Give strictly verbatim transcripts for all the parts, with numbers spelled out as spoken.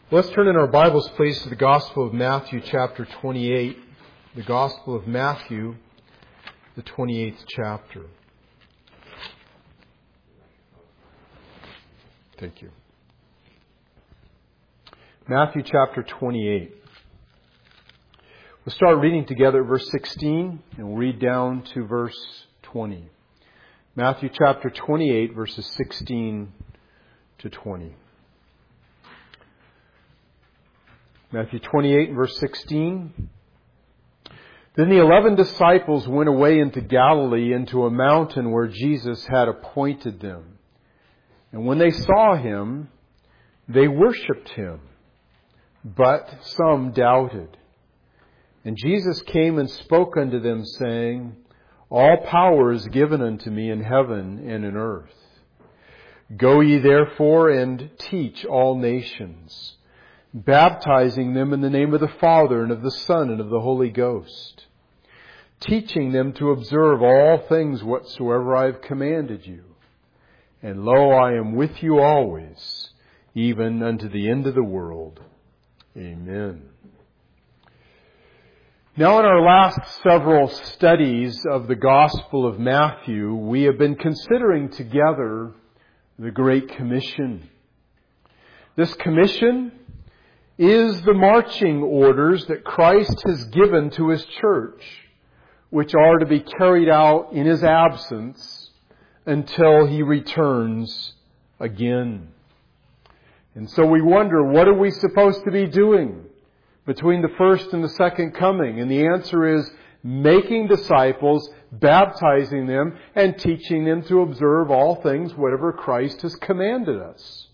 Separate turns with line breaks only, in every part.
Let's turn in our Bibles, please, to the Gospel of Matthew, chapter twenty-eight. The Gospel of Matthew, the twenty-eighth chapter. Thank you. Matthew, chapter twenty-eight. We'll start reading together at verse sixteen, and we'll read down to verse twenty. Matthew, chapter twenty-eight, verses sixteen to twenty. Matthew twenty-eight, verse sixteen. Then the eleven disciples went away into Galilee, into a mountain where Jesus had appointed them. And when they saw him, they worshipped him, but some doubted. And Jesus came and spoke unto them, saying, All power is given unto me in heaven and in earth. Go ye therefore and teach all nations, baptizing them in the name of the Father and of the Son and of the Holy Ghost, teaching them to observe all things whatsoever I have commanded you. And lo, I am with you always, even unto the end of the world. Amen. Now, in our last several studies of the Gospel of Matthew, we have been considering together the Great Commission. This commission is the marching orders that Christ has given to His church, which are to be carried out in His absence until He returns again. And so we wonder, what are we supposed to be doing between the first and the second coming? And the answer is making disciples, baptizing them, and teaching them to observe all things whatever Christ has commanded us.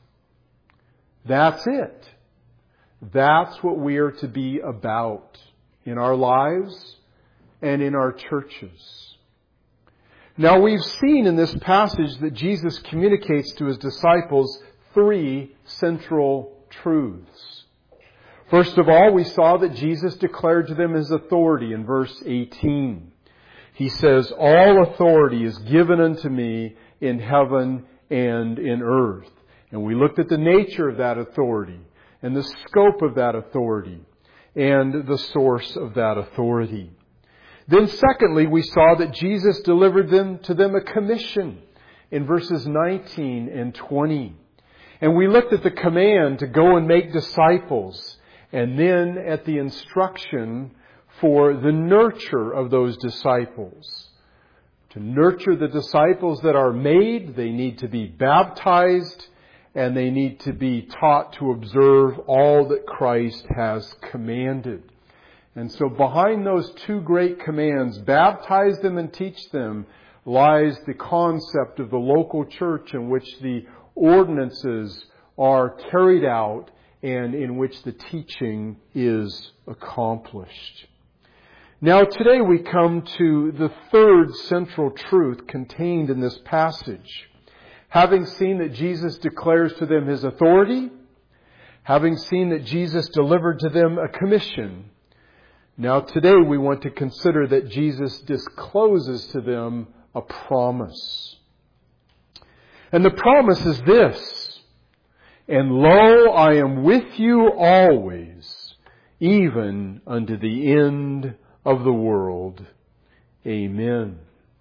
That's it. That's what we are to be about in our lives and in our churches. Now, we've seen in this passage that Jesus communicates to His disciples three central truths. First of all, we saw that Jesus declared to them His authority in verse eighteen. He says, All authority is given unto me in heaven and in earth. And we looked at the nature of that authority, and the scope of that authority, and the source of that authority. Then secondly, we saw that Jesus delivered them to them a commission in verses nineteen and twenty. And we looked at the command to go and make disciples, and then at the instruction for the nurture of those disciples. To nurture the disciples that are made, they need to be baptized, and they need to be taught to observe all that Christ has commanded. And so behind those two great commands, baptize them and teach them, lies the concept of the local church in which the ordinances are carried out and in which the teaching is accomplished. Now today we come to the third central truth contained in this passage. Having seen that Jesus declares to them His authority, having seen that Jesus delivered to them a commission, now today we want to consider that Jesus discloses to them a promise. And the promise is this, And lo, I am with you always, even unto the end of the world. Amen.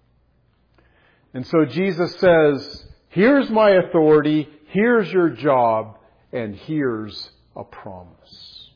And so Jesus says, Here's my authority, here's your job, and here's a promise.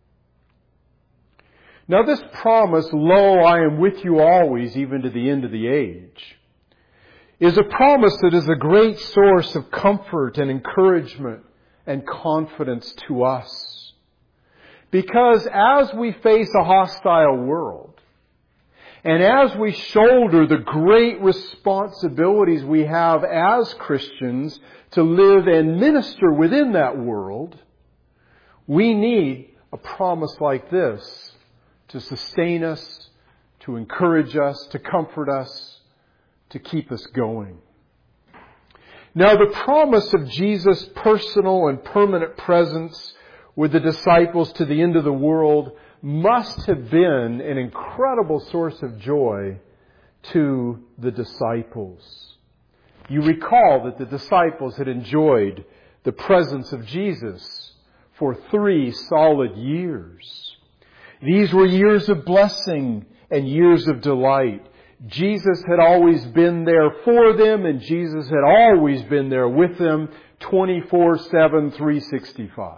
Now this promise, Lo, I am with you always, even to the end of the age, is a promise that is a great source of comfort and encouragement and confidence to us. Because as we face a hostile world, and as we shoulder the great responsibilities we have as Christians to live and minister within that world, we need a promise like this to sustain us, to encourage us, to comfort us, to keep us going. Now, the promise of Jesus' personal and permanent presence with the disciples to the end of the world must have been an incredible source of joy to the disciples. You recall that the disciples had enjoyed the presence of Jesus for three solid years. These were years of blessing and years of delight. Jesus had always been there for them, and Jesus had always been there with them twenty-four seven, three sixty-five.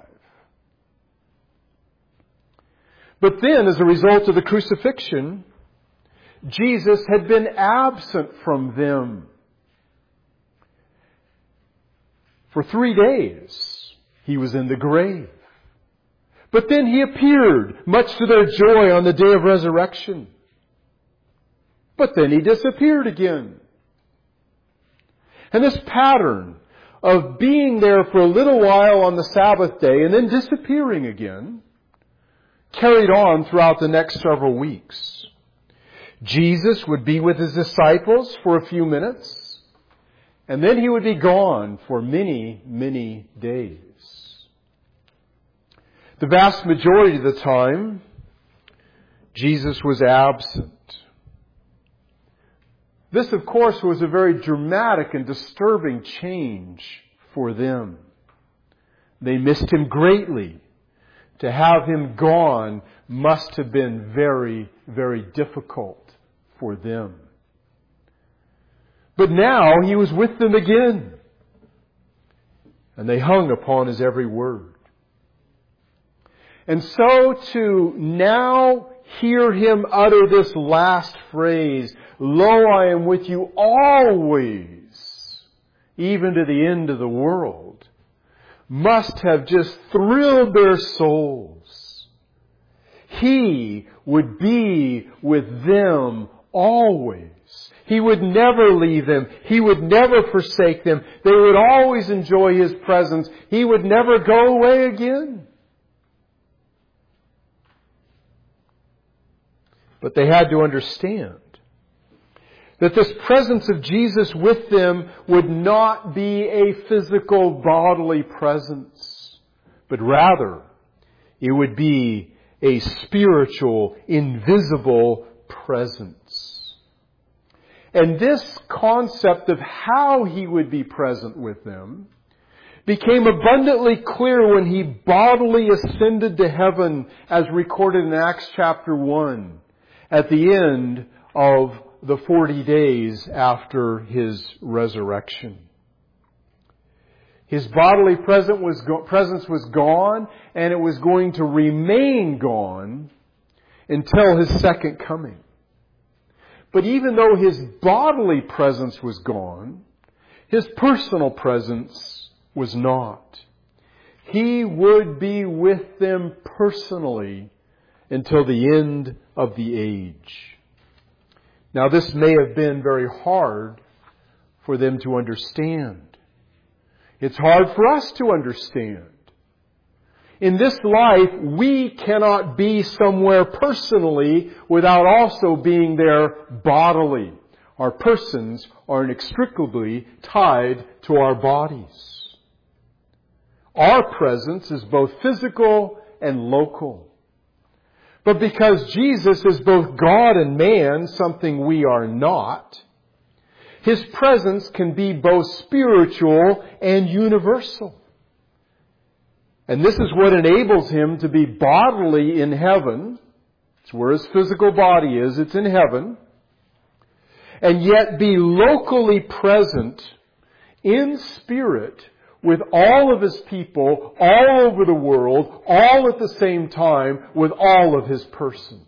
But then, as a result of the crucifixion, Jesus had been absent from them. For three days, He was in the grave. But then He appeared, much to their joy, on the day of resurrection. But then He disappeared again. And this pattern of being there for a little while on the Sabbath day and then disappearing again carried on throughout the next several weeks. Jesus would be with His disciples for a few minutes, and then He would be gone for many, many days. The vast majority of the time, Jesus was absent. This, of course, was a very dramatic and disturbing change for them. They missed Him greatly. To have Him gone must have been very, very difficult for them. But now He was with them again, and they hung upon His every word. And so to now hear Him utter this last phrase, "Lo, I am with you always, even to the end of the world," must have just thrilled their souls. He would be with them always. He would never leave them. He would never forsake them. They would always enjoy His presence. He would never go away again. But they had to understand that this presence of Jesus with them would not be a physical, bodily presence, but rather it would be a spiritual, invisible presence. And this concept of how He would be present with them became abundantly clear when He bodily ascended to heaven, as recorded in Acts chapter one, at the end of the forty days after His resurrection. His bodily presence was, go- presence was gone, and it was going to remain gone until His second coming. But even though His bodily presence was gone, His personal presence was not. He would be with them personally until the end of the age. Now, this may have been very hard for them to understand. It's hard for us to understand. In this life, we cannot be somewhere personally without also being there bodily. Our persons are inextricably tied to our bodies. Our presence is both physical and local. But because Jesus is both God and man, something we are not, His presence can be both spiritual and universal. And this is what enables Him to be bodily in heaven. It's where His physical body is. It's in heaven. And yet be locally present in spirit with all of His people, all over the world, all at the same time, with all of His person.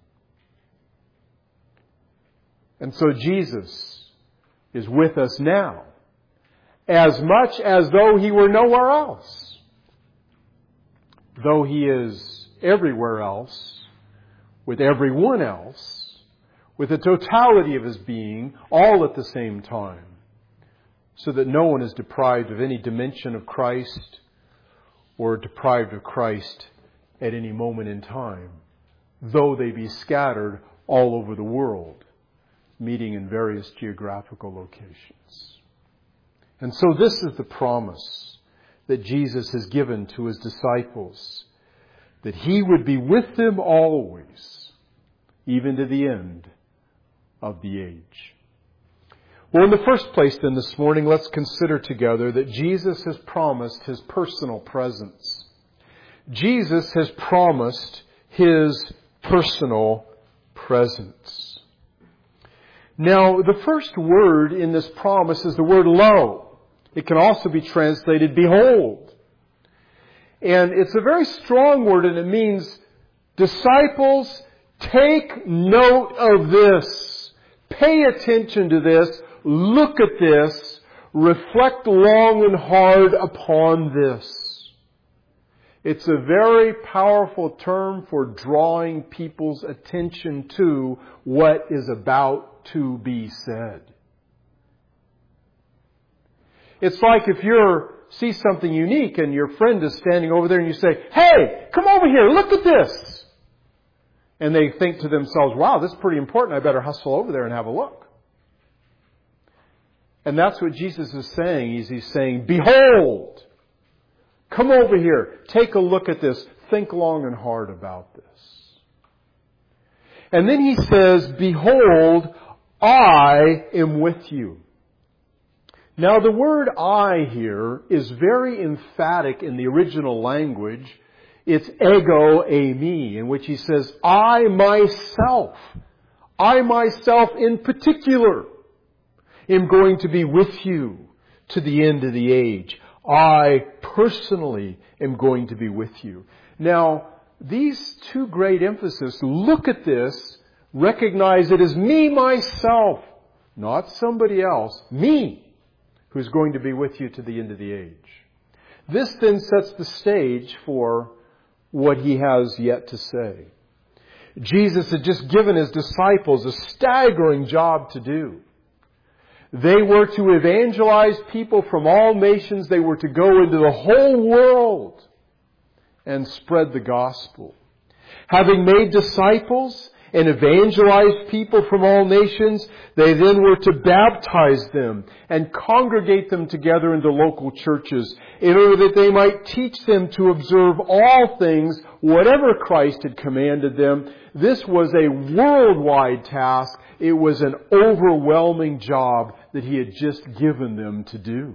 And so Jesus is with us now, as much as though He were nowhere else. Though He is everywhere else, with everyone else, with the totality of His being, all at the same time, so that no one is deprived of any dimension of Christ or deprived of Christ at any moment in time, though they be scattered all over the world, meeting in various geographical locations. And so this is the promise that Jesus has given to His disciples, that He would be with them always, even to the end of the age. Well, in the first place then this morning, let's consider together that Jesus has promised His personal presence. Jesus has promised His personal presence. Now, the first word in this promise is the word lo. It can also be translated behold. And it's a very strong word, and it means, disciples, take note of this. Pay attention to this. Look at this. Reflect long and hard upon this. It's a very powerful term for drawing people's attention to what is about to be said. It's like if you see something unique and your friend is standing over there and you say, "Hey, come over here, look at this." And they think to themselves, "Wow, this is pretty important. I better hustle over there and have a look." And that's what Jesus is saying. He's, he's saying, behold, come over here, take a look at this, think long and hard about this. And then He says, behold, I am with you. Now the word I here is very emphatic in the original language. It's ego eimi, in which He says, I myself, I myself in particular, am going to be with you to the end of the age. I personally am going to be with you. Now, these two great emphases, look at this, recognize it as me, myself, not somebody else, me, who's going to be with you to the end of the age. This then sets the stage for what He has yet to say. Jesus had just given His disciples a staggering job to do. They were to evangelize people from all nations. They were to go into the whole world and spread the gospel. Having made disciples and evangelized people from all nations, they then were to baptize them and congregate them together into local churches in order that they might teach them to observe all things, whatever Christ had commanded them. This was a worldwide task. It was an overwhelming job that He had just given them to do.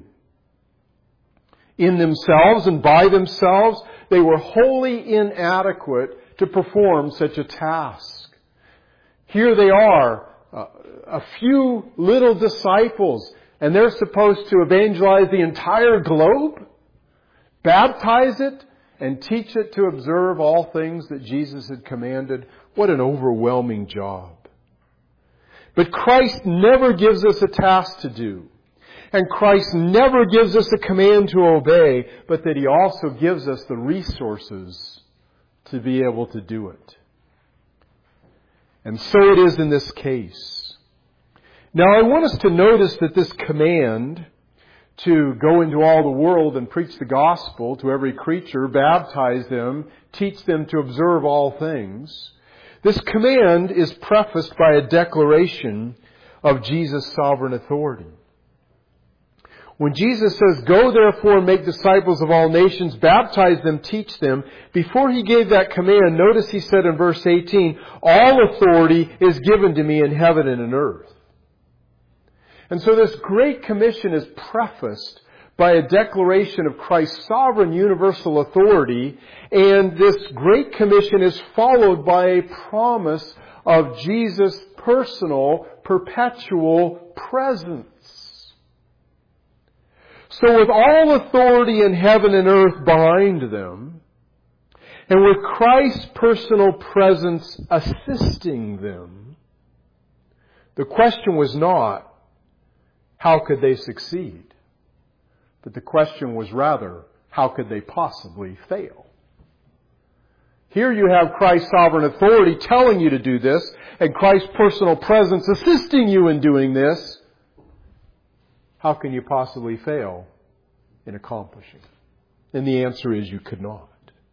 In themselves and by themselves, they were wholly inadequate to perform such a task. Here they are, uh, a few little disciples, and they're supposed to evangelize the entire globe, baptize it, and teach it to observe all things that Jesus had commanded. What an overwhelming job. But Christ never gives us a task to do. And Christ never gives us a command to obey, but that He also gives us the resources to be able to do it. And so it is in this case. Now I want us to notice that this command to go into all the world and preach the gospel to every creature, baptize them, teach them to observe all things, this command is prefaced by a declaration of Jesus' sovereign authority. When Jesus says, "Go therefore and make disciples of all nations, baptize them, teach them," before He gave that command, notice He said in verse eighteen, "All authority is given to me in heaven and in earth." And so this Great Commission is prefaced by a declaration of Christ's sovereign universal authority, and this Great Commission is followed by a promise of Jesus' personal, perpetual presence. So with all authority in heaven and earth behind them, and with Christ's personal presence assisting them, the question was not, how could they succeed? But the question was rather, how could they possibly fail? Here you have Christ's sovereign authority telling you to do this, and Christ's personal presence assisting you in doing this. How can you possibly fail in accomplishing? And the answer is you could not.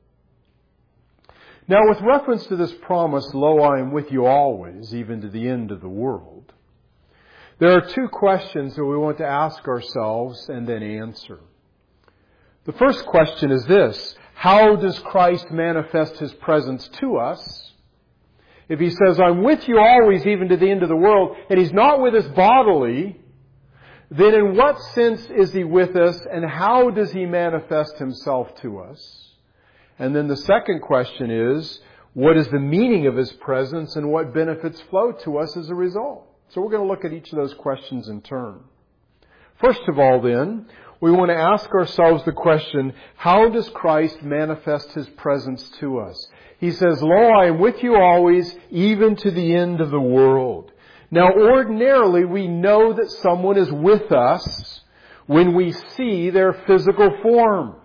Now, with reference to this promise, "Lo, I am with you always, even to the end of the world," there are two questions that we want to ask ourselves and then answer. The first question is this: how does Christ manifest His presence to us? If He says, "I'm with you always, even to the end of the world," and He's not with us bodily, then in what sense is He with us, and how does He manifest Himself to us? And then the second question is, what is the meaning of His presence and what benefits flow to us as a result? So we're going to look at each of those questions in turn. First of all then, we want to ask ourselves the question, how does Christ manifest His presence to us? He says, "Lo, I am with you always, even to the end of the world." Now ordinarily we know that someone is with us when we see their physical form.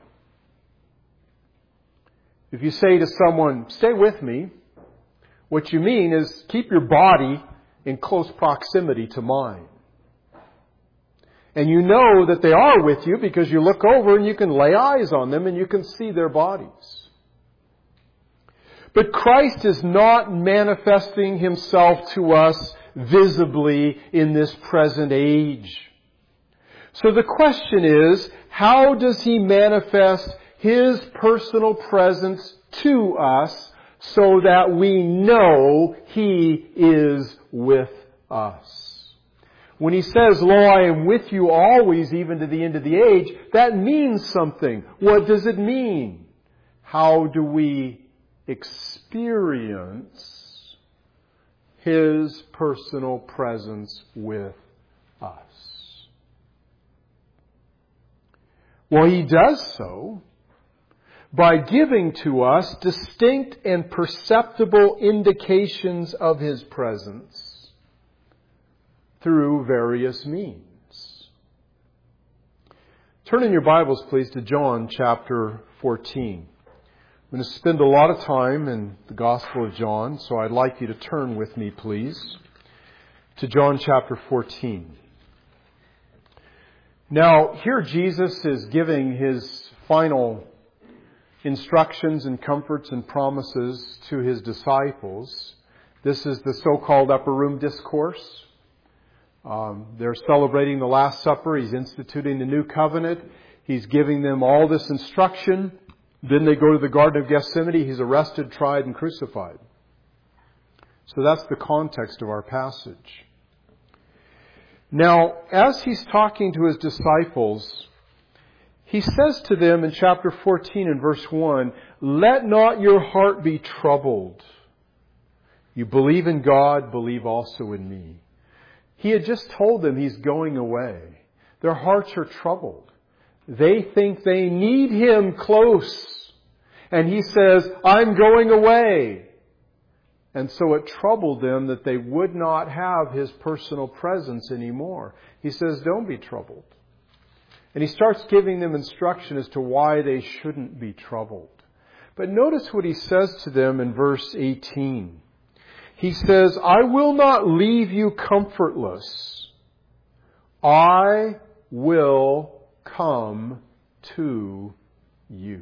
If you say to someone, "Stay with me," what you mean is keep your body in close proximity to mine. And you know that they are with you because you look over and you can lay eyes on them and you can see their bodies. But Christ is not manifesting Himself to us visibly in this present age. So the question is, how does He manifest His personal presence to us so that we know He is with us? When He says, "Lo, I am with you always, even to the end of the age," that means something. What does it mean? How do we experience His personal presence with us? Well, He does so by giving to us distinct and perceptible indications of His presence through various means. Turn in your Bibles, please, to John chapter fourteen. I'm going to spend a lot of time in the Gospel of John, so I'd like you to turn with me, please, to John chapter fourteen. Now, here Jesus is giving His final instructions and comforts and promises to His disciples. This is the so-called Upper Room Discourse. Um, they're celebrating the Last Supper. He's instituting the New Covenant. He's giving them all this instruction. Then they go to the Garden of Gethsemane. He's arrested, tried, and crucified. So that's the context of our passage. Now, as He's talking to His disciples, He says to them in chapter fourteen and verse one, "Let not your heart be troubled. You believe in God, believe also in me." He had just told them He's going away. Their hearts are troubled. They think they need Him close. And He says, "I'm going away." And so it troubled them that they would not have His personal presence anymore. He says, "Don't be troubled." And He starts giving them instruction as to why they shouldn't be troubled. But notice what He says to them in verse eighteen. He says, "I will not leave you comfortless. I will come to you."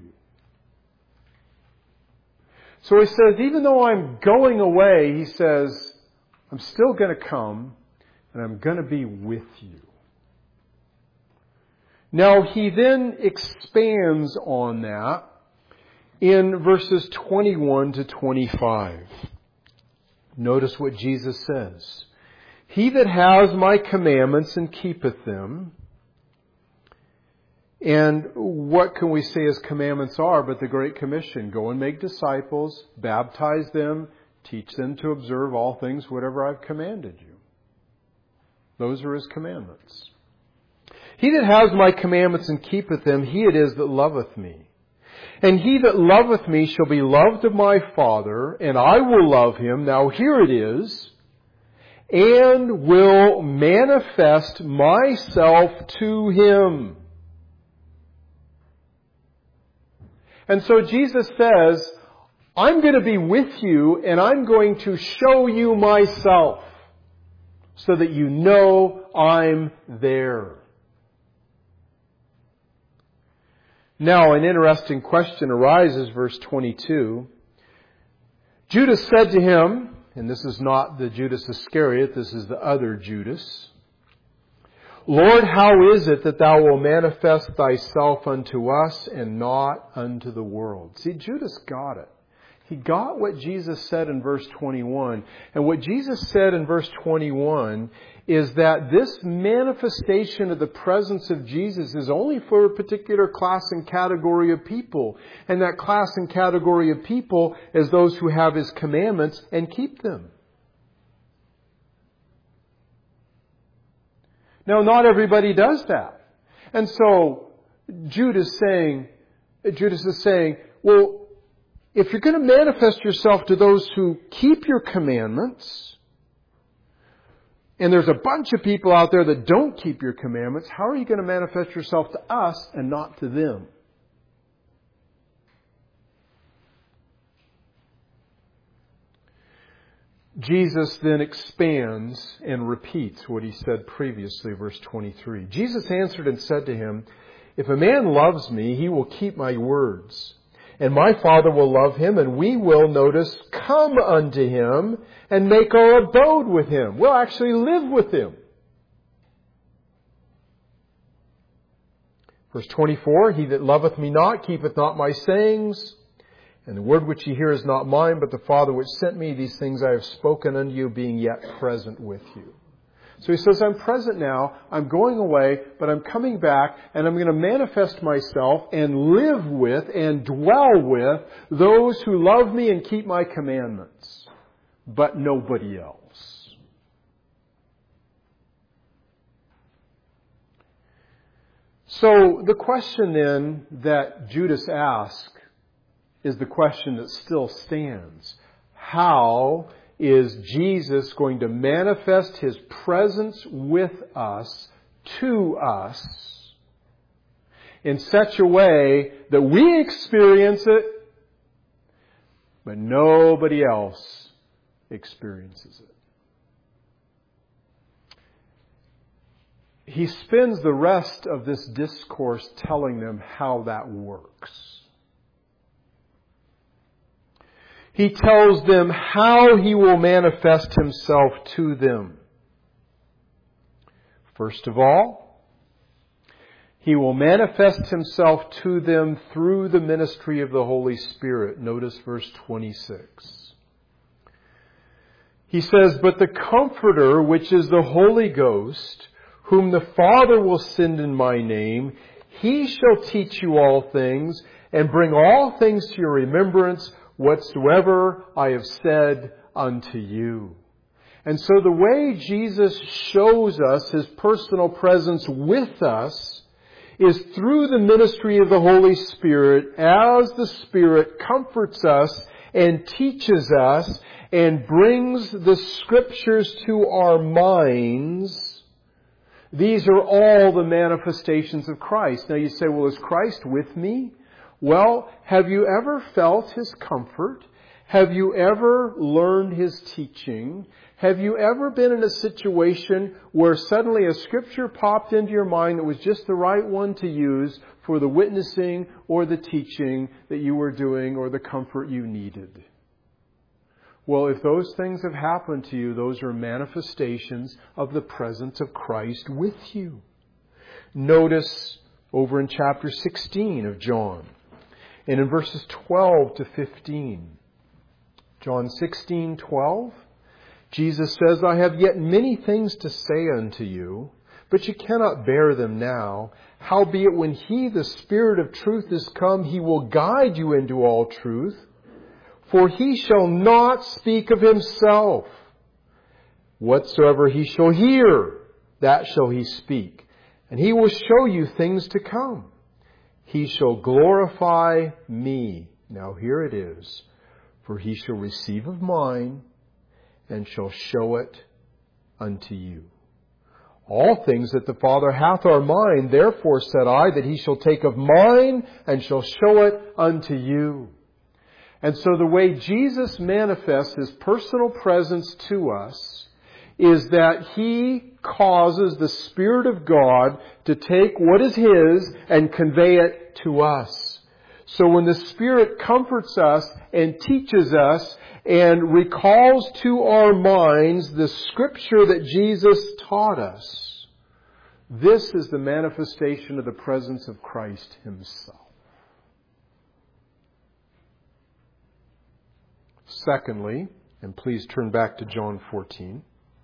So He says, even though I'm going away, He says, I'm still going to come and I'm going to be with you. Now He then expands on that in verses twenty-one to twenty-five. Notice what Jesus says. "He that has my commandments and keepeth them," and what can we say His commandments are but the Great Commission? Go and make disciples, baptize them, teach them to observe all things whatever I've commanded you. Those are His commandments. "He that has my commandments and keepeth them, he it is that loveth me. And he that loveth me shall be loved of my Father, and I will love him," now here it is, "and will manifest myself to him." And so Jesus says, I'm going to be with you and I'm going to show you myself so that you know I'm there. Now, an interesting question arises, verse twenty-two. Judas said to Him, and this is not the Judas Iscariot, this is the other Judas, "Lord, how is it that Thou wilt manifest Thyself unto us and not unto the world?" See, Judas got it. He got what Jesus said in verse twenty-one. And what Jesus said in verse twenty-one is that this manifestation of the presence of Jesus is only for a particular class and category of people. And that class and category of people is those who have His commandments and keep them. Now, not everybody does that. And so, Judas is saying, Judas is saying, well, if you're going to manifest yourself to those who keep your commandments, and there's a bunch of people out there that don't keep your commandments, how are you going to manifest yourself to us and not to them? Jesus then expands and repeats what He said previously, verse twenty-three. Jesus answered and said to him, "If a man loves me, he will keep my words. And my Father will love him, and we will, notice, come unto him and make our abode with him." We'll actually live with him. Verse twenty-four, "He that loveth me not keepeth not my sayings. And the word which ye hear is not mine, but the Father which sent me. These things I have spoken unto you, being yet present with you." So He says, I'm present now, I'm going away, but I'm coming back, and I'm going to manifest myself and live with and dwell with those who love me and keep my commandments, but nobody else. So the question then that Judas asked is the question that still stands. How is Jesus going to manifest His presence with us, to us, in such a way that we experience it, but nobody else experiences it? He spends the rest of this discourse telling them how that works. He tells them how He will manifest Himself to them. First of all, He will manifest Himself to them through the ministry of the Holy Spirit. Notice verse twenty-six. He says, "But the Comforter, which is the Holy Ghost, whom the Father will send in my name, He shall teach you all things, and bring all things to your remembrance, whatsoever I have said unto you." And so the way Jesus shows us His personal presence with us is through the ministry of the Holy Spirit, as the Spirit comforts us and teaches us and brings the Scriptures to our minds. These are all the manifestations of Christ. Now you say, well, is Christ with me? Well, have you ever felt His comfort? Have you ever learned His teaching? Have you ever been in a situation where suddenly a Scripture popped into your mind that was just the right one to use for the witnessing or the teaching that you were doing or the comfort you needed? Well, if those things have happened to you, those are manifestations of the presence of Christ with you. Notice over in chapter sixteen of John, and in verses twelve to fifteen. John sixteen twelve, Jesus says, "I have yet many things to say unto you, but you cannot bear them now. Howbeit when He, the Spirit of truth, is come, He will guide you into all truth. For He shall not speak of Himself. Whatsoever He shall hear, that shall He speak. And He will show you things to come. He shall glorify me." Now here it is. "For He shall receive of mine, and shall show it unto you. All things that the Father hath are mine. Therefore said I, that He shall take of mine, and shall show it unto you." And so the way Jesus manifests His personal presence to us is that He causes the Spirit of God to take what is His and convey it to us. So when the Spirit comforts us and teaches us and recalls to our minds the Scripture that Jesus taught us, this is the manifestation of the presence of Christ Himself. secondly, and please turn back to John fourteen.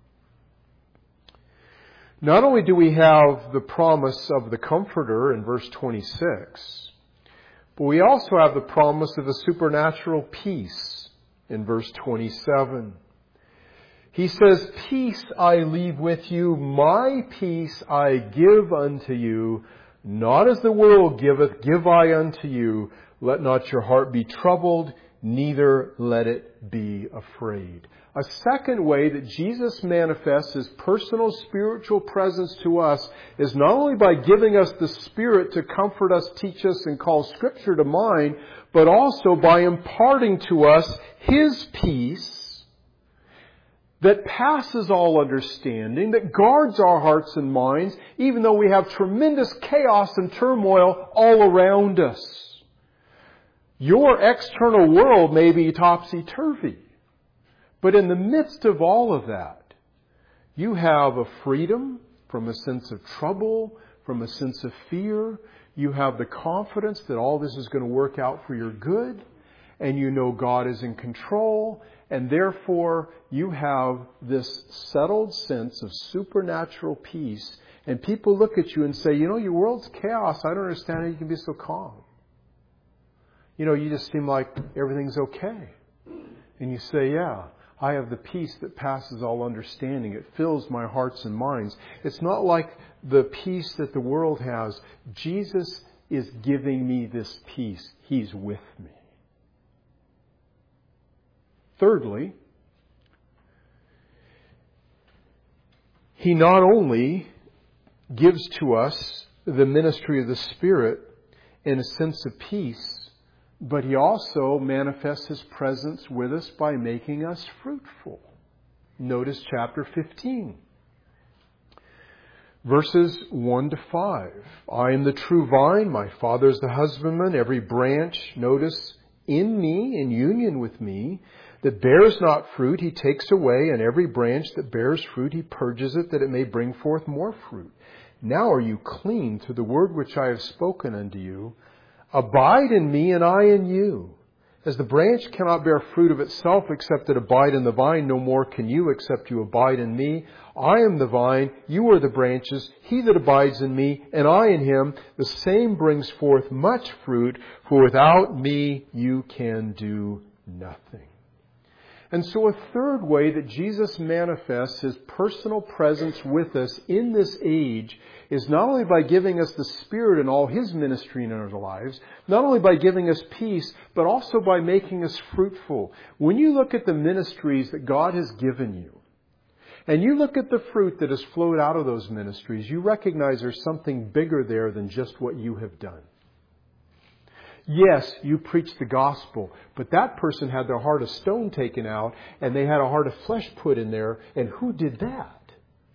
Not only do we have the promise of the Comforter in verse twenty-six, but we also have the promise of a supernatural peace in verse twenty-seven. He says, "Peace I leave with you, my peace I give unto you. Not as the world giveth, give I unto you. Let not your heart be troubled, neither let it be afraid." A second way that Jesus manifests His personal spiritual presence to us is not only by giving us the Spirit to comfort us, teach us, and call Scripture to mind, but also by imparting to us His peace that passes all understanding, that guards our hearts and minds, even though we have tremendous chaos and turmoil all around us. Your external world may be topsy-turvy, but in the midst of all of that, you have a freedom from a sense of trouble, from a sense of fear. You have the confidence that all this is going to work out for your good, and you know God is in control, and therefore you have this settled sense of supernatural peace. And people look at you and say, "You know, your world's chaos. I don't understand how you can be so calm. You know, you just seem like everything's okay." And you say, "Yeah, I have the peace that passes all understanding. It fills my hearts and minds." It's not like the peace that the world has. Jesus is giving me this peace. He's with me. Thirdly, He not only gives to us the ministry of the Spirit in a sense of peace, but He also manifests His presence with us by making us fruitful. Notice chapter fifteen. Verses one to five. "I am the true vine, my Father is the husbandman. Every branch," notice, "in me, in union with me, that bears not fruit, He takes away, and every branch that bears fruit, He purges it, that it may bring forth more fruit. Now are you clean through the word which I have spoken unto you. Abide in me, and I in you. As the branch cannot bear fruit of itself except it abide in the vine, no more can you except you abide in me. I am the vine, you are the branches. He that abides in me, and I in him, the same brings forth much fruit, for without me you can do nothing." And so a third way that Jesus manifests His personal presence with us in this age is not only by giving us the Spirit and all His ministry in our lives, not only by giving us peace, but also by making us fruitful. When you look at the ministries that God has given you, and you look at the fruit that has flowed out of those ministries, you recognize there's something bigger there than just what you have done. Yes, you preached the gospel, but that person had their heart of stone taken out and they had a heart of flesh put in there. And who did that?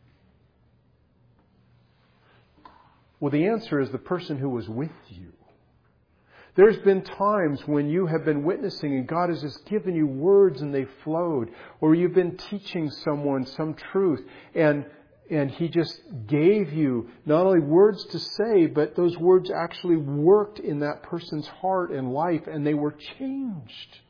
Well, the answer is the person who was with you. There's been times when you have been witnessing and God has just given you words and they flowed. Or you've been teaching someone some truth and And He just gave you not only words to say, but those words actually worked in that person's heart and life, and they were changed.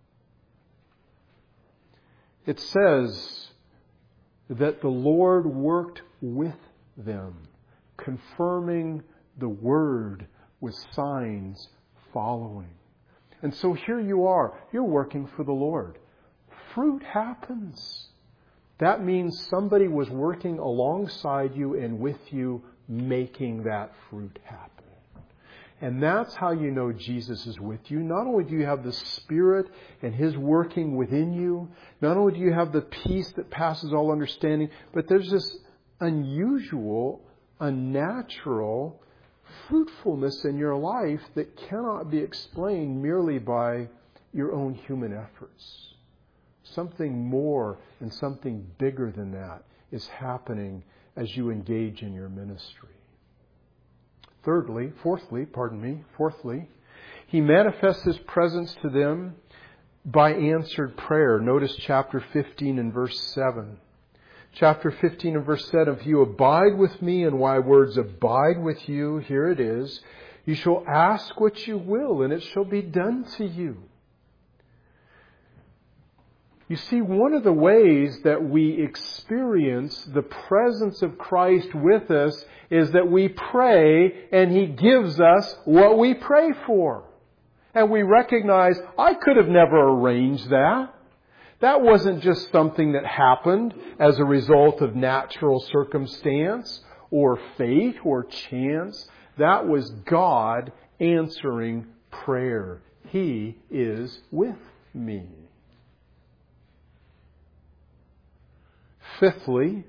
It says that the Lord worked with them, confirming the word with signs following. And so here you are. You're working for the Lord. Fruit happens. That means somebody was working alongside you and with you, making that fruit happen. And that's how you know Jesus is with you. Not only do you have the Spirit and His working within you, not only do you have the peace that passes all understanding, but there's this unusual, unnatural fruitfulness in your life that cannot be explained merely by your own human efforts. Something more and something bigger than that is happening as you engage in your ministry. Thirdly, fourthly, pardon me, fourthly, He manifests His presence to them by answered prayer. Notice chapter fifteen and verse seven. Chapter fifteen and verse seven, "If you abide with me and my words abide with you," here it is, "you shall ask what you will and it shall be done to you." You see, one of the ways that we experience the presence of Christ with us is that we pray and He gives us what we pray for. And we recognize, I could have never arranged that. That wasn't just something that happened as a result of natural circumstance or fate or chance. That was God answering prayer. He is with me. Fifthly,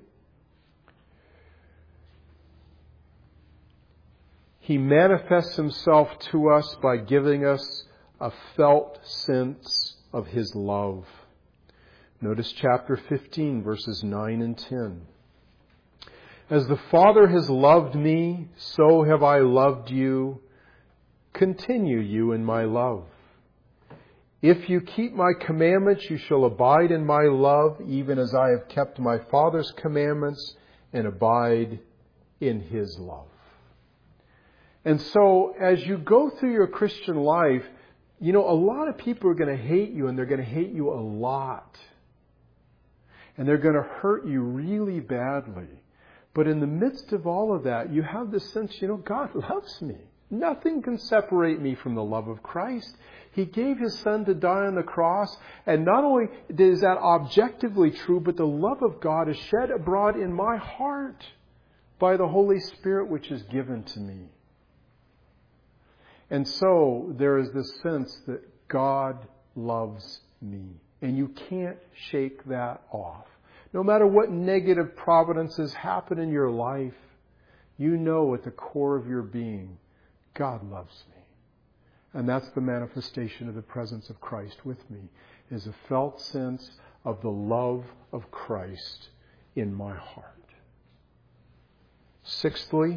He manifests Himself to us by giving us a felt sense of His love. Notice chapter fifteen, verses nine and ten. As the Father has loved me, so have I loved you. Continue you in my love. If you keep my commandments, you shall abide in my love, even as I have kept my Father's commandments and abide in His love. And so, as you go through your Christian life, you know, a lot of people are going to hate you, and they're going to hate you a lot. And they're going to hurt you really badly. But in the midst of all of that, you have this sense, you know, God loves me. Nothing can separate me from the love of Christ. He gave His Son to die on the cross. And not only is that objectively true, but the love of God is shed abroad in my heart by the Holy Spirit which is given to me. And so there is this sense that God loves me. And you can't shake that off. No matter what negative providences happen in your life, you know at the core of your being, God loves me. And that's the manifestation of the presence of Christ with me, is a felt sense of the love of Christ in my heart. Sixthly,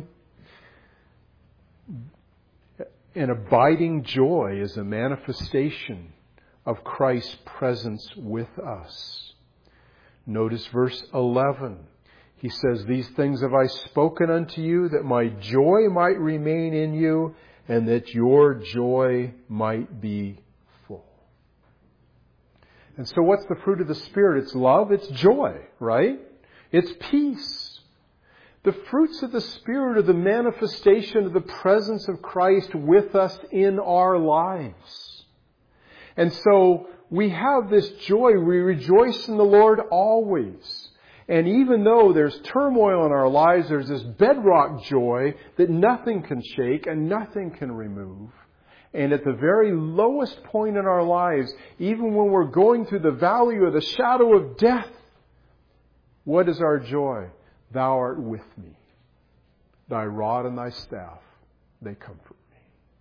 an abiding joy is a manifestation of Christ's presence with us. Notice verse eleven. He says, these things have I spoken unto you, that my joy might remain in you, and that your joy might be full. And so what's the fruit of the Spirit? It's love, it's joy, right? It's peace. The fruits of the Spirit are the manifestation of the presence of Christ with us in our lives. And so we have this joy. We rejoice in the Lord always. And even though there's turmoil in our lives, there's this bedrock joy that nothing can shake and nothing can remove. And at the very lowest point in our lives, even when we're going through the valley of the shadow of death, what is our joy? Thou art with me. Thy rod and thy staff, they comfort me.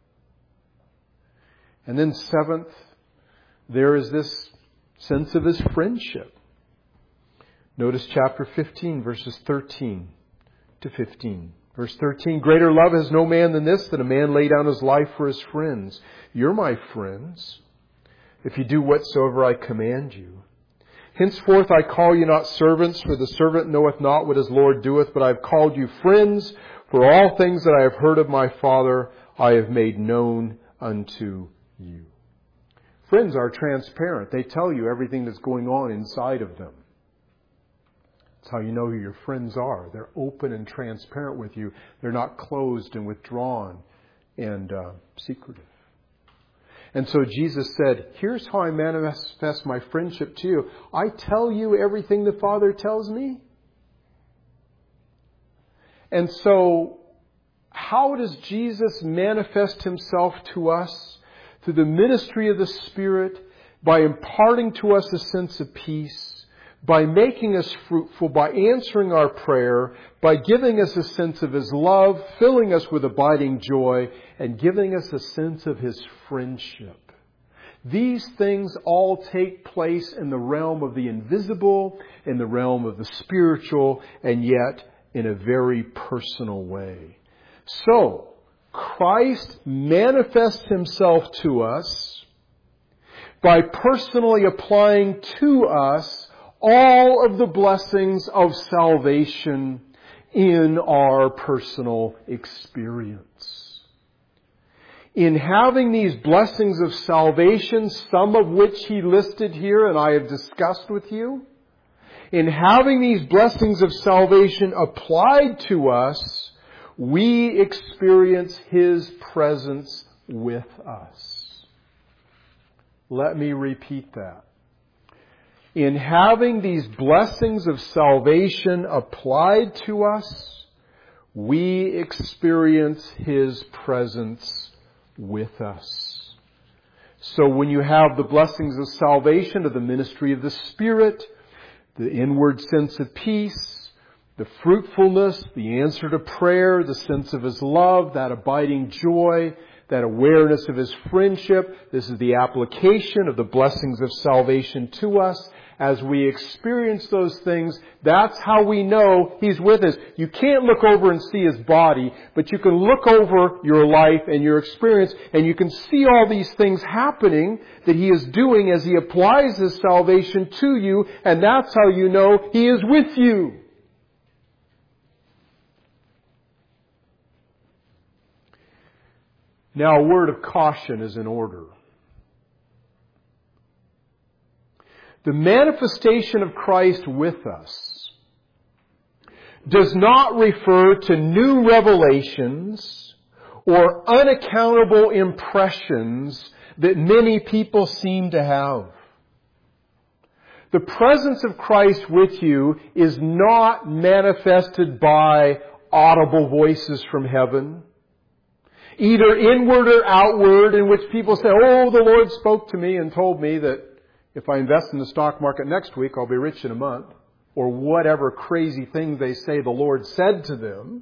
And then seventh, there is this sense of His friendship. Notice chapter fifteen, verses thirteen to fifteen. Verse thirteen, greater love has no man than this, that a man lay down his life for his friends. You're my friends, if you do whatsoever I command you. Henceforth I call you not servants, for the servant knoweth not what his Lord doeth, but I have called you friends, for all things that I have heard of my Father I have made known unto you. Friends are transparent. They tell you everything that's going on inside of them. That's how you know who your friends are. They're open and transparent with you. They're not closed and withdrawn and uh, secretive. And so Jesus said, here's how I manifest my friendship to you. I tell you everything the Father tells me. And so how does Jesus manifest Himself to us? Through the ministry of the Spirit, by imparting to us a sense of peace, by making us fruitful, by answering our prayer, by giving us a sense of His love, filling us with abiding joy, and giving us a sense of His friendship. These things all take place in the realm of the invisible, in the realm of the spiritual, and yet in a very personal way. So, Christ manifests Himself to us by personally applying to us all of the blessings of salvation in our personal experience. in having these blessings of salvation, some of which He listed here and I have discussed with you, in having these blessings of salvation applied to us, we experience His presence with us. Let me repeat that. In having these blessings of salvation applied to us, we experience His presence with us. So when you have the blessings of salvation, of the ministry of the Spirit, the inward sense of peace, the fruitfulness, the answer to prayer, the sense of His love, that abiding joy, that awareness of His friendship, this is the application of the blessings of salvation to us. As we experience those things, that's how we know He's with us. You can't look over and see His body, but you can look over your life and your experience, and you can see all these things happening that He is doing as He applies His salvation to you, and that's how you know He is with you. Now, a word of caution is in order. The manifestation of Christ with us does not refer to new revelations or unaccountable impressions that many people seem to have. The presence of Christ with you is not manifested by audible voices from heaven, either inward or outward, in which people say, "Oh, the Lord spoke to me and told me that if I invest in the stock market next week, I'll be rich in a month," or whatever crazy thing they say the Lord said to them.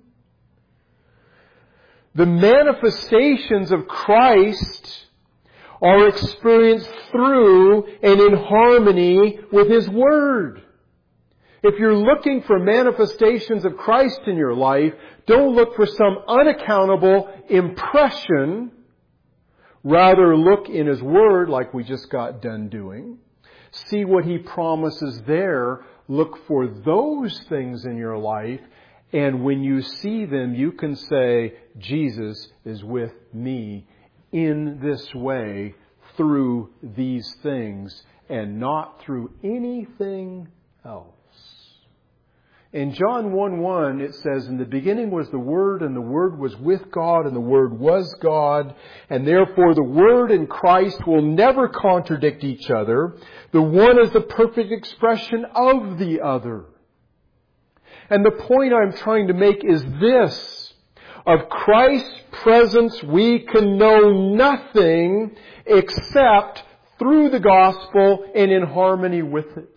The manifestations of Christ are experienced through and in harmony with His Word. If you're looking for manifestations of Christ in your life, don't look for some unaccountable impression. Rather, look in His Word, like we just got done doing. See what He promises there. Look for those things in your life. And when you see them, you can say, Jesus is with me in this way, through these things, and not through anything else. In John one one, it says, "In the beginning was the Word, and the Word was with God, and the Word was God. And therefore the Word and Christ will never contradict each other. The one is the perfect expression of the other." And the point I'm trying to make is this: of Christ's presence we can know nothing except through the gospel and in harmony with it.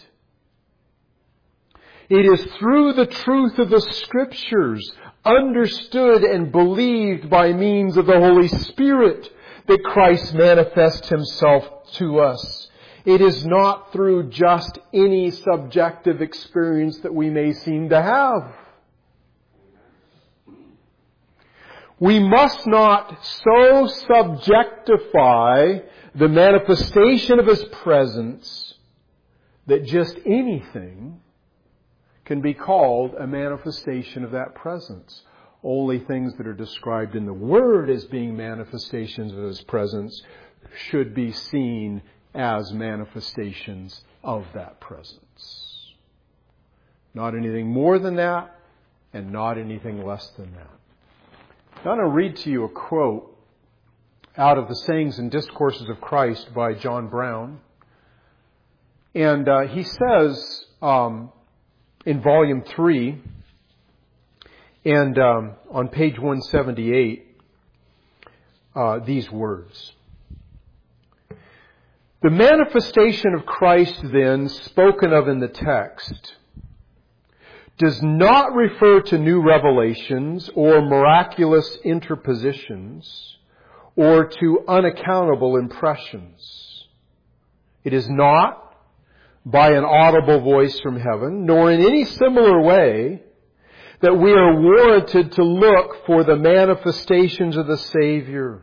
It is through the truth of the Scriptures, understood and believed by means of the Holy Spirit, that Christ manifests Himself to us. It is not through just any subjective experience that we may seem to have. We must not so subjectify the manifestation of His presence that just anything can be called a manifestation of that presence. Only things that are described in the Word as being manifestations of His presence should be seen as manifestations of that presence. Not anything more than that, and not anything less than that. Now, I'm going to read to you a quote out of the Sayings and Discourses of Christ by John Brown. And uh, he says, um, in volume three, and um, on page one seventy-eight, uh, these words. "The manifestation of Christ, then, spoken of in the text, does not refer to new revelations or miraculous interpositions or to unaccountable impressions. It is not by an audible voice from heaven, nor in any similar way, that we are warranted to look for the manifestations of the Savior.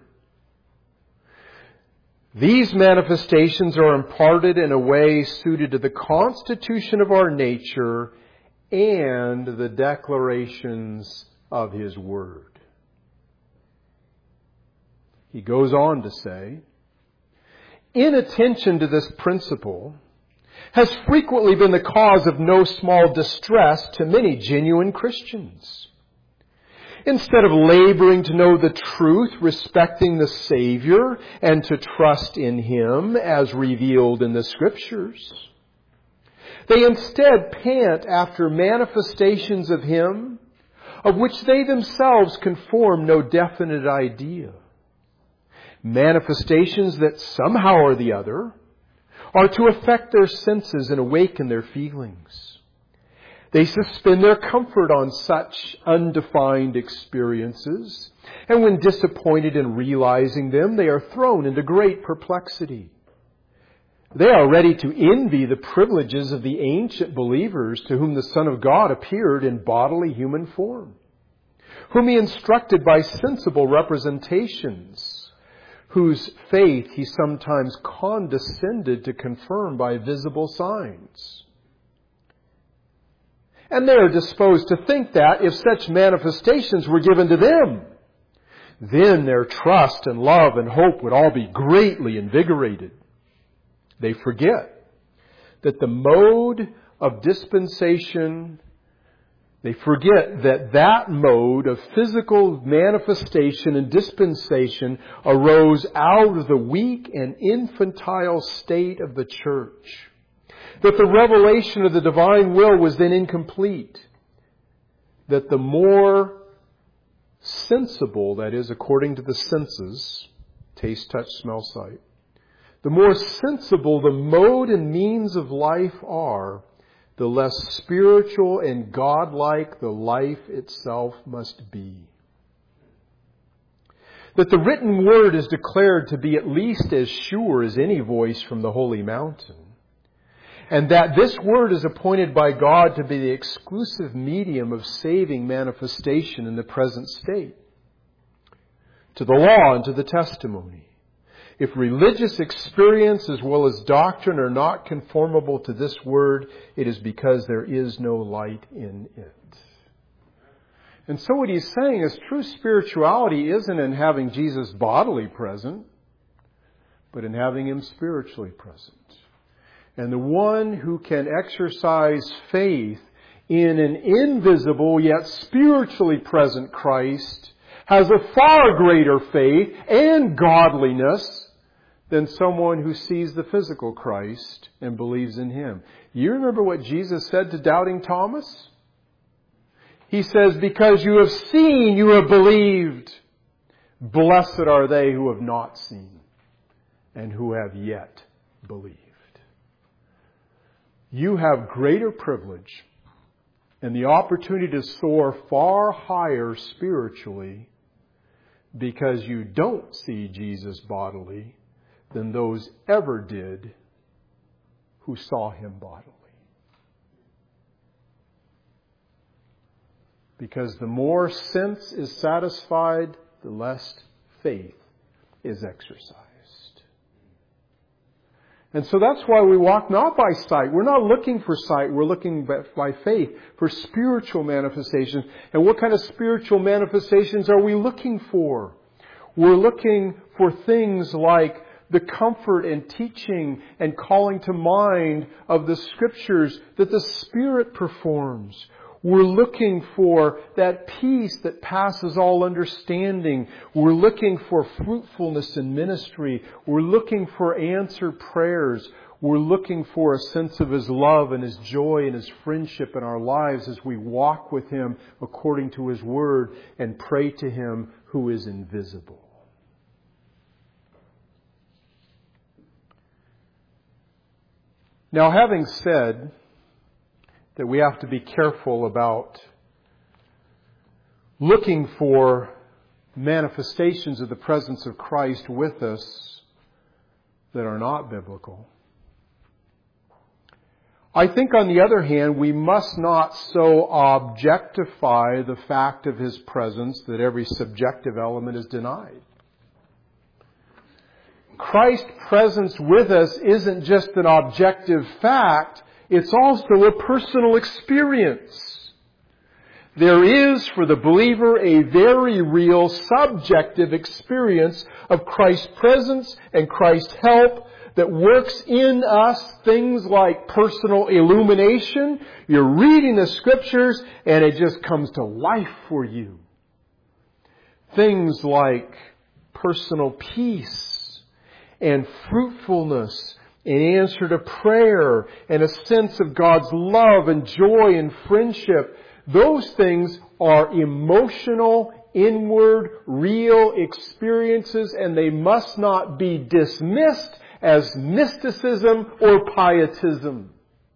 These manifestations are imparted in a way suited to the constitution of our nature and the declarations of His Word." He goes on to say, inattention to this principle has frequently been the cause of no small distress to many genuine Christians. Instead of laboring to know the truth respecting the Savior and to trust in Him as revealed in the Scriptures, they instead pant after manifestations of Him of which they themselves can form no definite idea. Manifestations that somehow or the other are to affect their senses and awaken their feelings. They suspend their comfort on such undefined experiences, and when disappointed in realizing them, they are thrown into great perplexity. They are ready to envy the privileges of the ancient believers to whom the Son of God appeared in bodily human form, whom He instructed by sensible representations, whose faith He sometimes condescended to confirm by visible signs. And they are disposed to think that if such manifestations were given to them, then their trust and love and hope would all be greatly invigorated. They forget that the mode of dispensation, they forget that that mode of physical manifestation and dispensation arose out of the weak and infantile state of the church. That the revelation of the divine will was then incomplete. That the more sensible, that is, according to the senses, taste, touch, smell, sight, the more sensible the mode and means of life are, the less spiritual and godlike the life itself must be. That the written word is declared to be at least as sure as any voice from the holy mountain. And that this word is appointed by God to be the exclusive medium of saving manifestation in the present state. To the law and to the testimony. If religious experience as well as doctrine are not conformable to this word, it is because there is no light in it. And so what he's saying is true spirituality isn't in having Jesus bodily present, but in having Him spiritually present. And the one who can exercise faith in an invisible yet spiritually present Christ has a far greater faith and godliness than someone who sees the physical Christ and believes in Him. You remember what Jesus said to doubting Thomas? He says, because you have seen, you have believed. Blessed are they who have not seen and who have yet believed. You have greater privilege and the opportunity to soar far higher spiritually because you don't see Jesus bodily than those ever did who saw Him bodily. Because the more sense is satisfied, the less faith is exercised. And so that's why we walk not by sight. We're not looking for sight. We're looking by faith for spiritual manifestations. And what kind of spiritual manifestations are we looking for? We're looking for things like the comfort and teaching and calling to mind of the Scriptures that the Spirit performs. We're looking for that peace that passes all understanding. We're looking for fruitfulness in ministry. We're looking for answered prayers. We're looking for a sense of His love and His joy and His friendship in our lives as we walk with Him according to His Word and pray to Him who is invisible. Now, having said that we have to be careful about looking for manifestations of the presence of Christ with us that are not biblical, I think, on the other hand, we must not so objectify the fact of His presence that every subjective element is denied. Christ's presence with us isn't just an objective fact, it's also a personal experience. There is, for the believer, a very real subjective experience of Christ's presence and Christ's help that works in us things like personal illumination. You're reading the Scriptures and it just comes to life for you. Things like personal peace and fruitfulness in answer to prayer and a sense of God's love and joy and friendship. Those things are emotional, inward, real experiences, and they must not be dismissed as mysticism or pietism.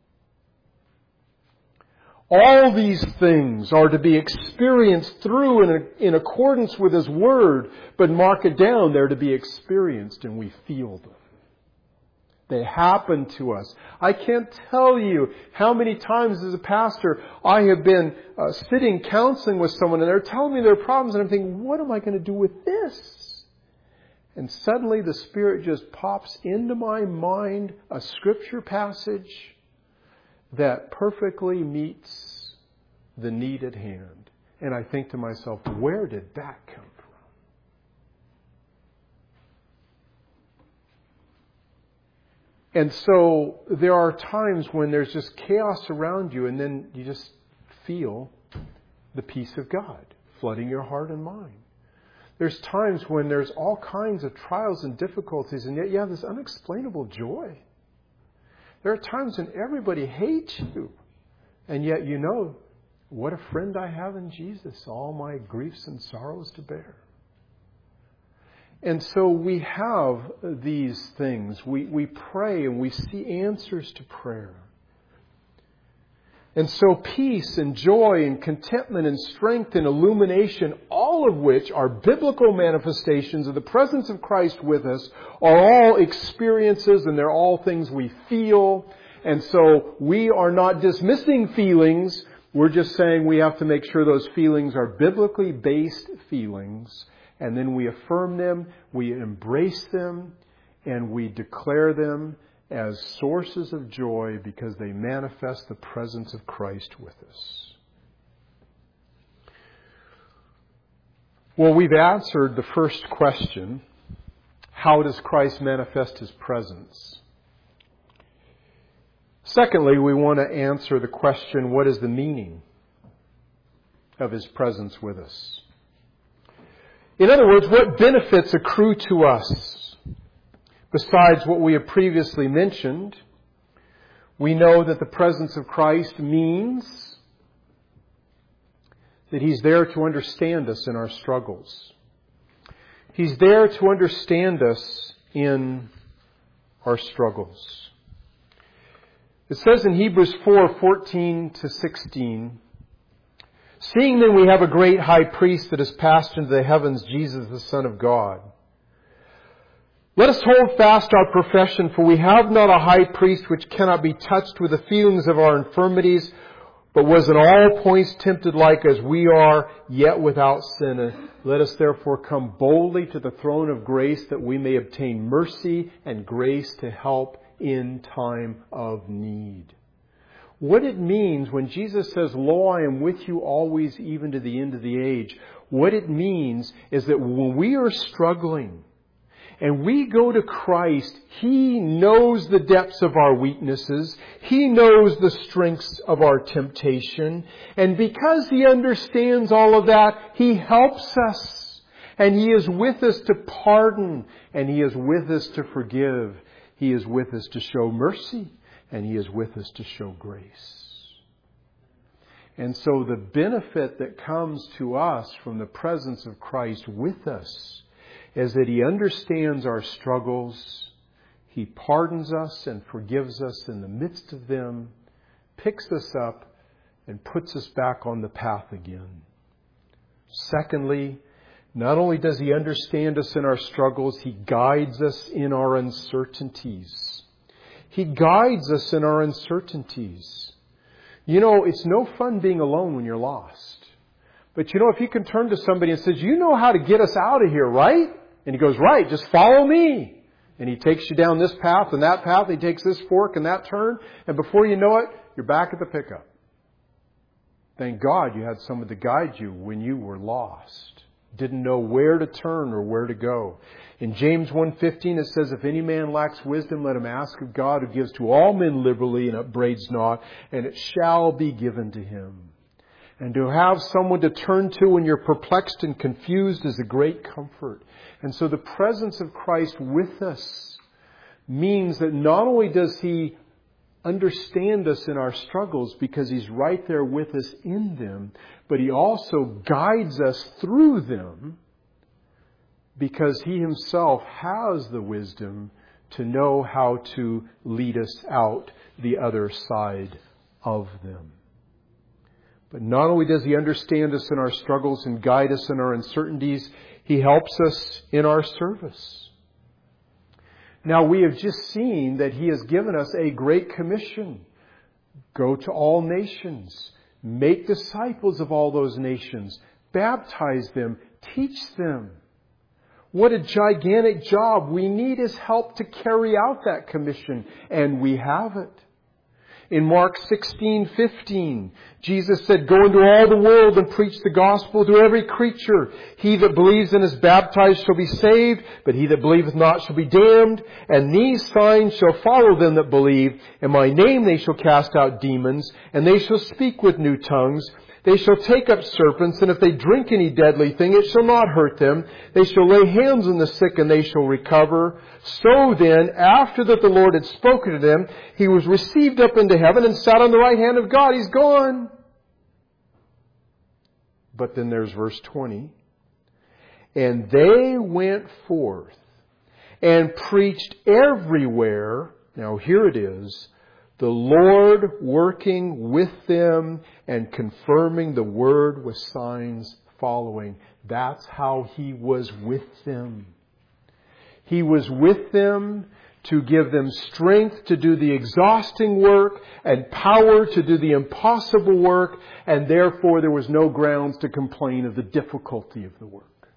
All these things are to be experienced through in, in accordance with His Word, but mark it down, they're to be experienced and we feel them. They happen to us. I can't tell you how many times as a pastor I have been uh, sitting counseling with someone and they're telling me their problems and I'm thinking, what am I going to do with this? And suddenly the Spirit just pops into my mind a Scripture passage that perfectly meets the need at hand. And I think to myself, where did that come from? And so there are times when there's just chaos around you and then you just feel the peace of God flooding your heart and mind. There's times when there's all kinds of trials and difficulties and yet you have this unexplainable joy. There are times when everybody hates you and yet you know, what a friend I have in Jesus, all my griefs and sorrows to bear. And so we have these things. We, we pray and we see answers to prayer. And so peace and joy and contentment and strength and illumination, all of which are biblical manifestations of the presence of Christ with us, are all experiences and they're all things we feel. And so we are not dismissing feelings. We're just saying we have to make sure those feelings are biblically based feelings. And then we affirm them, we embrace them, and we declare them as sources of joy because they manifest the presence of Christ with us. Well, we've answered the first question. How does Christ manifest His presence? Secondly, we want to answer the question, what is the meaning of His presence with us? In other words, what benefits accrue to us? Besides what we have previously mentioned, we know that the presence of Christ means that He's there to understand us in our struggles. He's there to understand us in our struggles. It says in Hebrews four, fourteen to sixteen, seeing then we have a great high priest that has passed into the heavens, Jesus the Son of God. Let us hold fast our profession, for we have not a high priest which cannot be touched with the feelings of our infirmities, but was in all points tempted like as we are, yet without sin. Let us therefore come boldly to the throne of grace that we may obtain mercy and grace to help in time of need. What it means when Jesus says, Lo, I am with you always, even to the end of the age. What it means is that when we are struggling and we go to Christ, He knows the depths of our weaknesses. He knows the strengths of our temptation. And because He understands all of that, He helps us. And He is with us to pardon. And He is with us to forgive. He is with us to show mercy. And He is with us to show grace. And so the benefit that comes to us from the presence of Christ with us is that He understands our struggles. He pardons us and forgives us in the midst of them, picks us up, and puts us back on the path again. Secondly, not only does He understand us in our struggles, He guides us in our uncertainties. He guides us in our uncertainties. You know, it's no fun being alone when you're lost. But you know, if you can turn to somebody and says, you know how to get us out of here, right? And he goes, right, just follow me. And He takes you down this path and that path. He takes this fork and that turn. And before you know it, you're back at the pickup. Thank God you had someone to guide you when you were lost. Didn't know where to turn or where to go. In James one fifteen it says, if any man lacks wisdom, let him ask of God, who gives to all men liberally and upbraids not, and it shall be given to him. And to have someone to turn to when you're perplexed and confused is a great comfort. And so the presence of Christ with us means that not only does He understand us in our struggles because He's right there with us in them, but He also guides us through them because He Himself has the wisdom to know how to lead us out the other side of them. But not only does He understand us in our struggles and guide us in our uncertainties, He helps us in our service. Now, we have just seen that He has given us a great commission. Go to all nations. Make disciples of all those nations. Baptize them. Teach them. What a gigantic job. We need His help to carry out that commission. And we have it. In Mark sixteen fifteen, Jesus said, go into all the world and preach the gospel to every creature. He that believes and is baptized shall be saved, but he that believeth not shall be damned. And these signs shall follow them that believe. In my name they shall cast out demons, and they shall speak with new tongues. They shall take up serpents, and if they drink any deadly thing, it shall not hurt them. They shall lay hands on the sick, and they shall recover. So then, after that the Lord had spoken to them, He was received up into heaven and sat on the right hand of God. He's gone. But then there's verse twenty. And they went forth and preached everywhere. Now here it is. The Lord working with them and confirming the word with signs following. That's how He was with them. He was with them to give them strength to do the exhausting work and power to do the impossible work, and therefore there was no grounds to complain of the difficulty of the work.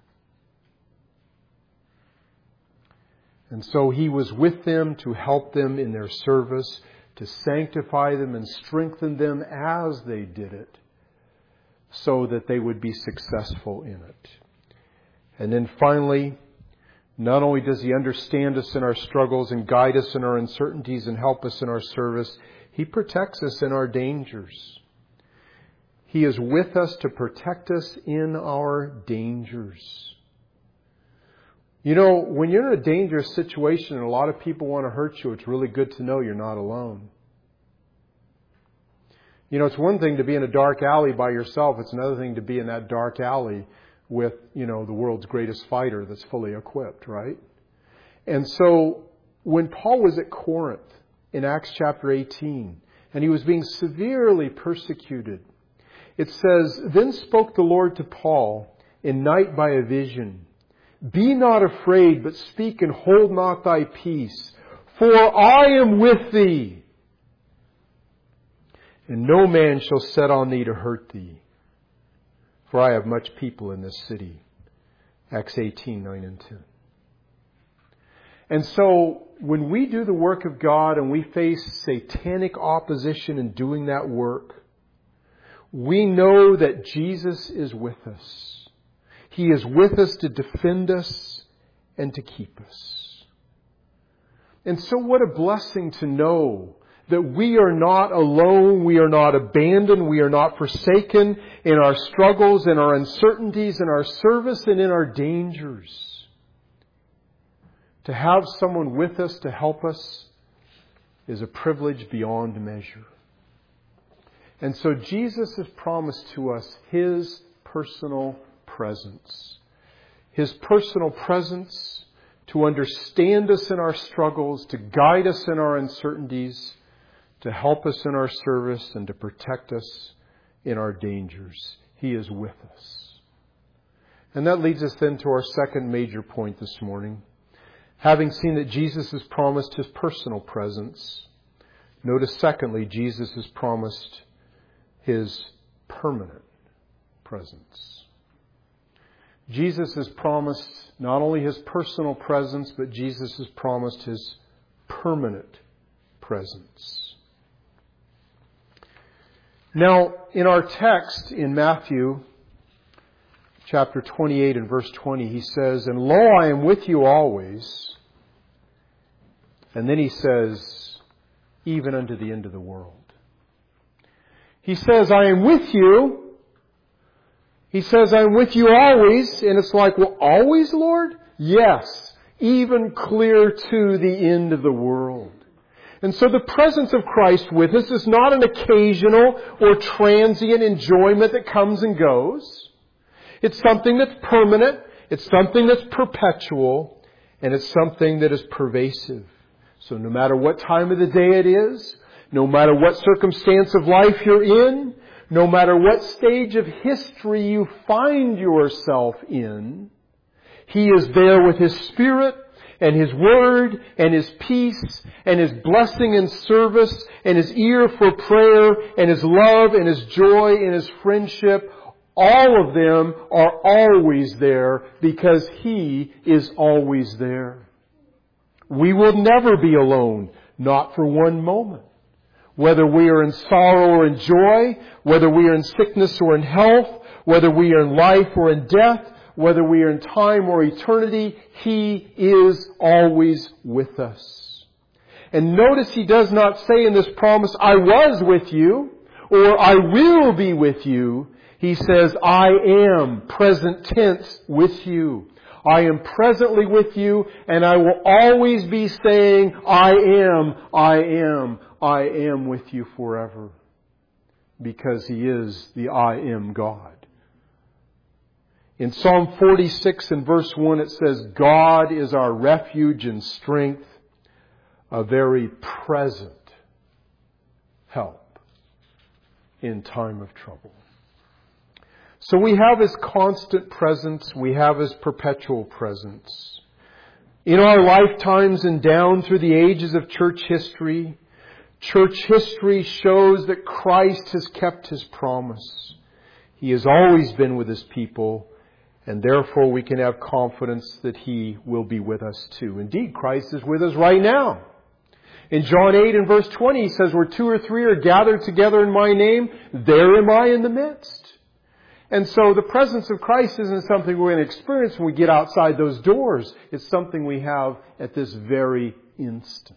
And so He was with them to help them in their service, to sanctify them and strengthen them as they did it, so that they would be successful in it. And then finally, not only does He understand us in our struggles and guide us in our uncertainties and help us in our service, He protects us in our dangers. He is with us to protect us in our dangers. You know, when you're in a dangerous situation and a lot of people want to hurt you, it's really good to know you're not alone. You know, it's one thing to be in a dark alley by yourself. It's another thing to be in that dark alley with, you know, the world's greatest fighter that's fully equipped, right? And so when Paul was at Corinth in Acts chapter eighteen, and he was being severely persecuted, it says, then spoke the Lord to Paul in night by a vision. Be not afraid, but speak and hold not thy peace, for I am with thee. And no man shall set on thee to hurt thee, for I have much people in this city. Acts eighteen, nine and ten. And so, when we do the work of God and we face satanic opposition in doing that work, we know that Jesus is with us. He is with us to defend us and to keep us. And so what a blessing to know that we are not alone, we are not abandoned, we are not forsaken in our struggles, in our uncertainties, in our service, and in our dangers. To have someone with us to help us is a privilege beyond measure. And so Jesus has promised to us His personal presence. His personal presence to understand us in our struggles, to guide us in our uncertainties, to help us in our service, and to protect us in our dangers. He is with us. And that leads us then to our second major point this morning. Having seen that Jesus has promised His personal presence, notice secondly, Jesus has promised His permanent presence. Jesus has promised not only His personal presence, but Jesus has promised His permanent presence. Now, in our text in Matthew chapter twenty-eight and verse twenty, He says, "And lo, I am with you always." And then He says, "even unto the end of the world." He says, "I am with you." He says, "I am with you always." And it's like, well, always, Lord? Yes. Even clear to the end of the world. And so the presence of Christ with us is not an occasional or transient enjoyment that comes and goes. It's something that's permanent. It's something that's perpetual. And it's something that is pervasive. So no matter what time of the day it is, no matter what circumstance of life you're in, no matter what stage of history you find yourself in, He is there with His Spirit and His Word and His peace and His blessing and service and His ear for prayer and His love and His joy and His friendship. All of them are always there because He is always there. We will never be alone, not for one moment. Whether we are in sorrow or in joy, whether we are in sickness or in health, whether we are in life or in death, whether we are in time or eternity, He is always with us. And notice He does not say in this promise, "I was with you," or "I will be with you." He says, "I am," present tense, with you. I am presently with you, and I will always be saying, "I am, I am, I am with you forever." Because He is the I am God. In Psalm forty-six and verse one it says, "God is our refuge and strength, a very present help in time of trouble." So we have His constant presence. We have His perpetual presence. In our lifetimes and down through the ages of church history, church history shows that Christ has kept His promise. He has always been with His people, and therefore we can have confidence that He will be with us too. Indeed, Christ is with us right now. In John eight and verse twenty, He says, "Where two or three are gathered together in My name, there am I in the midst." And so the presence of Christ isn't something we're going to experience when we get outside those doors. It's something we have at this very instant.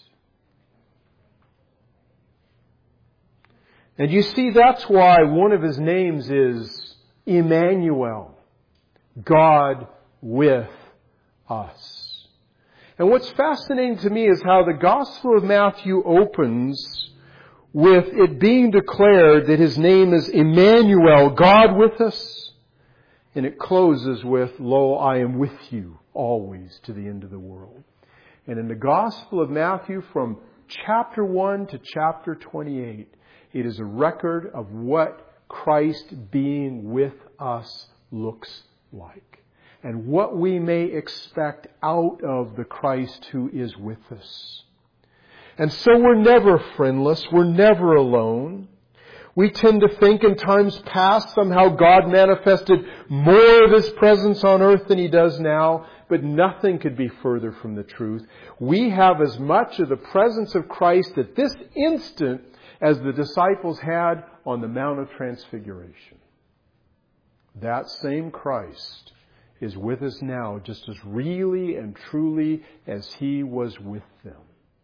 And you see, that's why one of His names is Emmanuel, God with us. And what's fascinating to me is how the Gospel of Matthew opens with it being declared that His name is Emmanuel, God with us. And it closes with, "Lo, I am with you always to the end of the world." And in the Gospel of Matthew, from chapter one to chapter twenty-eight, it is a record of what Christ being with us looks like. And what we may expect out of the Christ who is with us. And so we're never friendless. We're never alone. We tend to think in times past somehow God manifested more of His presence on earth than He does now. But nothing could be further from the truth. We have as much of the presence of Christ at this instant as the disciples had on the Mount of Transfiguration. That same Christ is with us now just as really and truly as He was with them.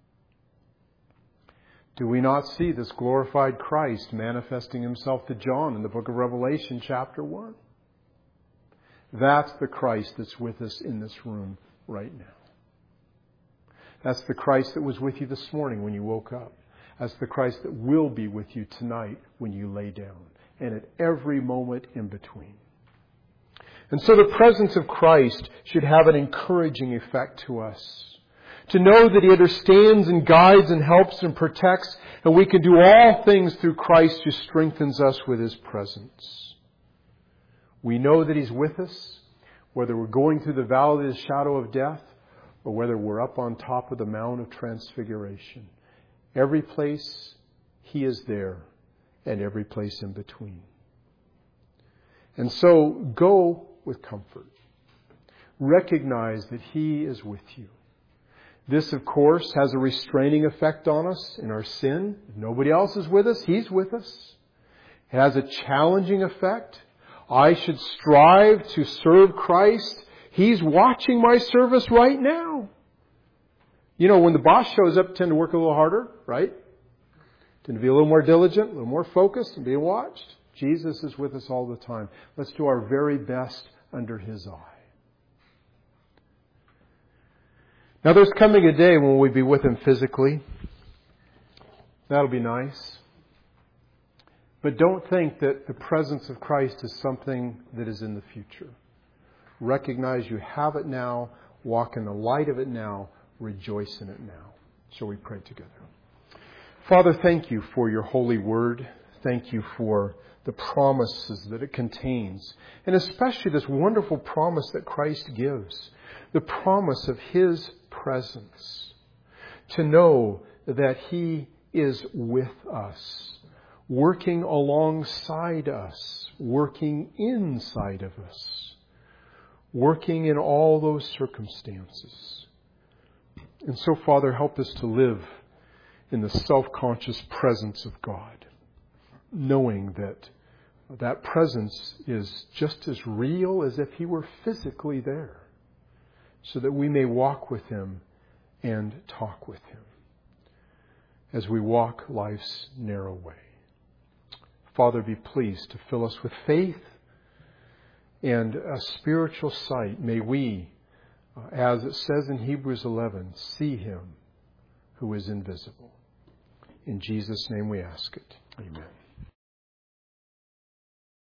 Do we not see this glorified Christ manifesting Himself to John in the book of Revelation chapter one? That's the Christ that's with us in this room right now. That's the Christ that was with you this morning when you woke up. That's the Christ that will be with you tonight when you lay down, and at every moment in between. And so the presence of Christ should have an encouraging effect to us. To know that He understands and guides and helps and protects, and we can do all things through Christ who strengthens us with His presence. We know that He's with us, whether we're going through the valley of the shadow of death, or whether we're up on top of the Mount of Transfiguration. Every place He is there, and every place in between. And so go with comfort. Recognize that He is with you. This, of course, has a restraining effect on us in our sin. If nobody else is with us, He's with us. It has a challenging effect. I should strive to serve Christ. He's watching my service right now. You know, when the boss shows up, tend to work a little harder, right? Tend to be a little more diligent, a little more focused, and being watched. Jesus is with us all the time. Let's do our very best under His eye. Now there's coming a day when we'll be with Him physically. That'll be nice. But don't think that the presence of Christ is something that is in the future. Recognize you have it now. Walk in the light of it now. Rejoice in it now. Shall we pray together? Father, thank you for your holy word. Thank you for the promises that it contains. And especially this wonderful promise that Christ gives. The promise of His presence. To know that He is with us. Working alongside us. Working inside of us. Working in all those circumstances. And so, Father, help us to live in the self-conscious presence of God, knowing that that presence is just as real as if He were physically there, so that we may walk with Him and talk with Him as we walk life's narrow way. Father, be pleased to fill us with faith and a spiritual sight. May we, as it says in Hebrews eleven, see Him who is invisible. In Jesus' name we ask it. Amen.